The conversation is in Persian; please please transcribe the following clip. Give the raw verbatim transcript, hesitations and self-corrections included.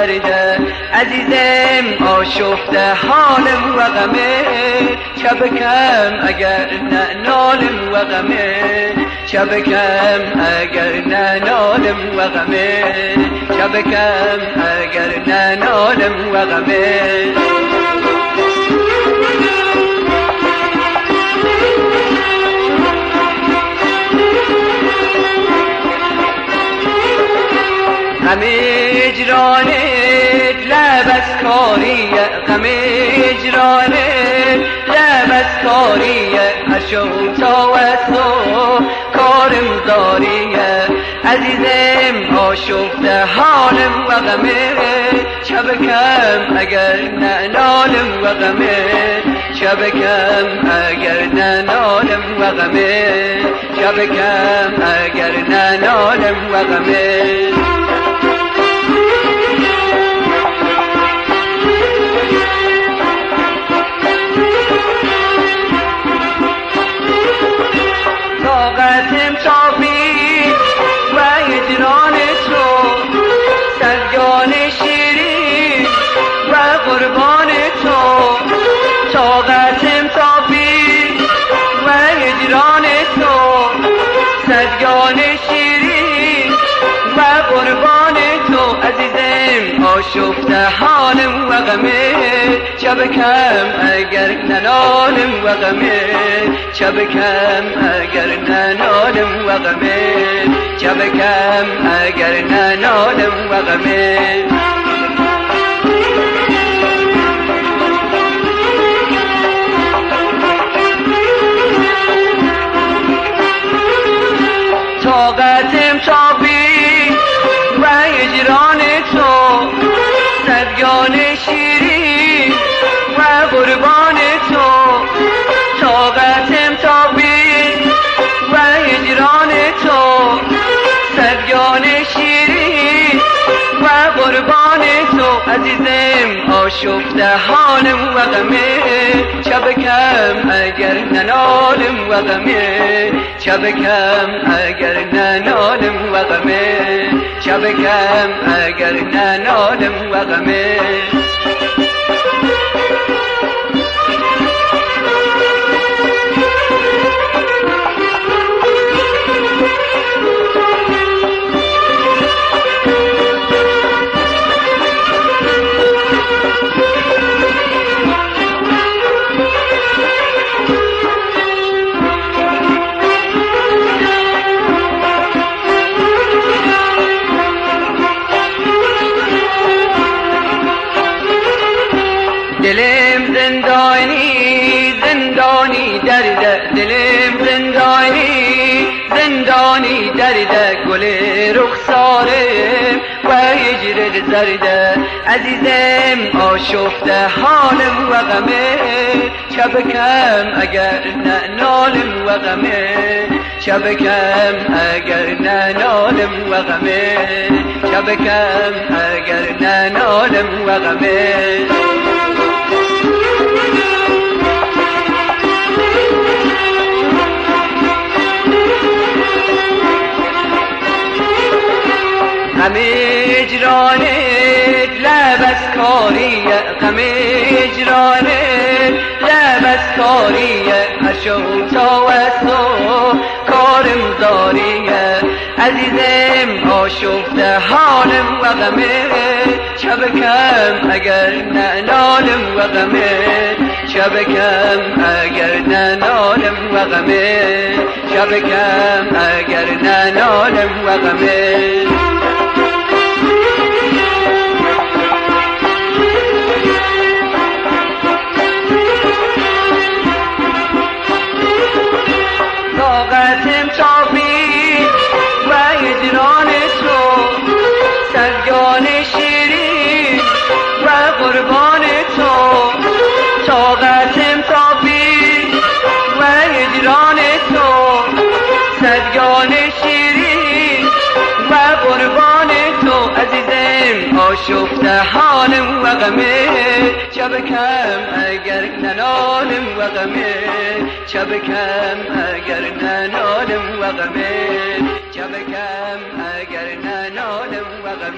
درده عزیزم آشفته حالم و غمه شب کم اگر نه نالم و غمه شب کم اگر نه نالم و غمه شب کم اگر نه نالم و غمه غم اجرانت لب از کاریه غم اجرانت لب از کاریه هشو تا وسو کارم داریه عزیزم آشفته حالم و غمه شب کم اگر نه نالم و غمه شب کم اگر نه نالم و غمه شب کم اگر نه نالم و غمه طاقتم تابید و اجران تو سرگان شیرین و قربان تو طاقتم تابید و اجران تو سرگان شیرین و قربان تو عزیزم آشفته حالم و غمه شب کم اگر ننالم و غمه شب کم اگر ننالم و غمه شب کم اگر ننالم و غمه طاقتم تابید و اجران تو سرگان شیرین و قربان تو طاقتم تابید و اجران تو سرگان شیرین و قربان تو عزیزم آشفته حالم و غمه شب کم اگر ننالم و غمه شب کم اگر ننالم و غمه شب کم اگر ننالم و غمه دلم زندانی زندانی درده دلم زندانی زندانی درده گل رخسارم و هجر زرده عزیزم آشفته حالم و غمه شب کم اگر نه نالم و غمه شب کم اگر نه نالم و غمه شب کم اگر نه نالم و غمه غم اجرانت لب از کاریه غم اجرانت لب از کاریه هشو تا وسو کارم داریه عزیزم آشفته حالم و غمه شب کم اگر نه نالم و غمه شب کم اگر نه نالم و غمه شب کم اگر نه نالم و غمه طاقتم تابید و اجران تو سرگان شیرین و قربان تو طاقتم تابید و اجران تو سرگان شیرین و قربان تو عزیزم آشفته حالم و غمه شب کم اگر ننالم و غمه شب کم اگر ننالم و غمه شب کم اگر ننالم و غمه